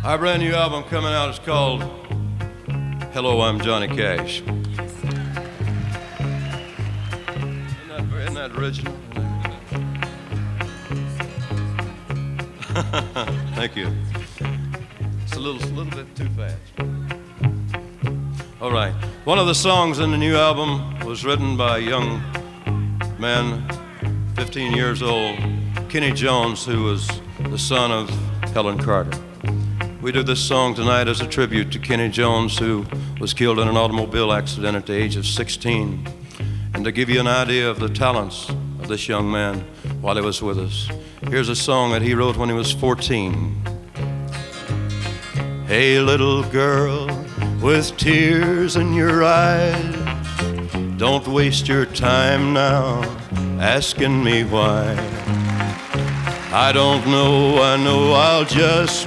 Our brand new album coming out is called Hello, I'm Johnny Cash. Isn't that original? Thank you. It's a little bit too fast. All right. One of the songs in the new album was written by a young man, 15 years old, Kenny Jones, who was the son of Helen Carter. We do this song tonight as a tribute to Kenny Jones, who was killed in an automobile accident at the age of 16. And to give you an idea of the talents of this young man while he was with us, here's a song that he wrote when he was 14. Hey, little girl with tears in your eyes, don't waste your time now asking me why. I don't know, I know I'll just